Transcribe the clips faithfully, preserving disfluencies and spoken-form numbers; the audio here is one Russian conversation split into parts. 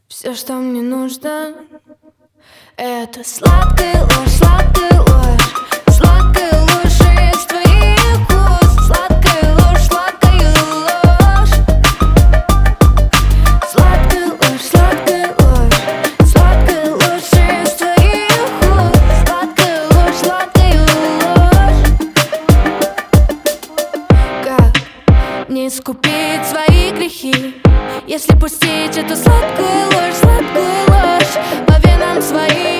Все, что мне нужно, это сладкая ложь, сладкая ложь, сладкая ложь из твоих уст. Сладкая ложь, сладкая ложь, сладкая ложь, сладкая ложь, сладкая ложь из твоих уст. Сладкая ложь, сладкая ложь. Как не искупить свои грехи, если пустить эту сладкую ложь, сладкую ложь по венам своим?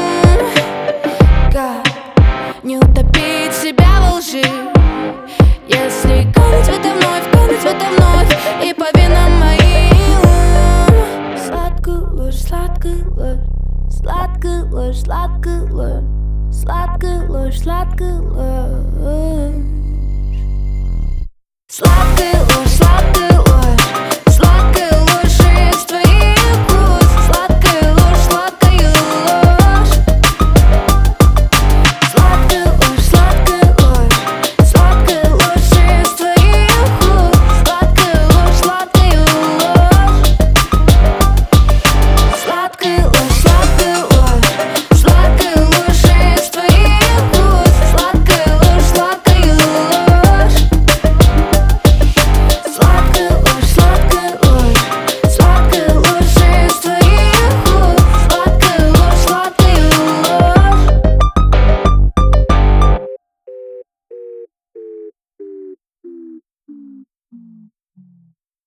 Как не утопить себя во лжи, если кануть в это вновь, кануть в это вновь и по венам моим? Сладкую ложь, сладкую ложь, сладкую ложь, сладкую ложь, сладкую ложь, сладкую ложь, сладкая ложь.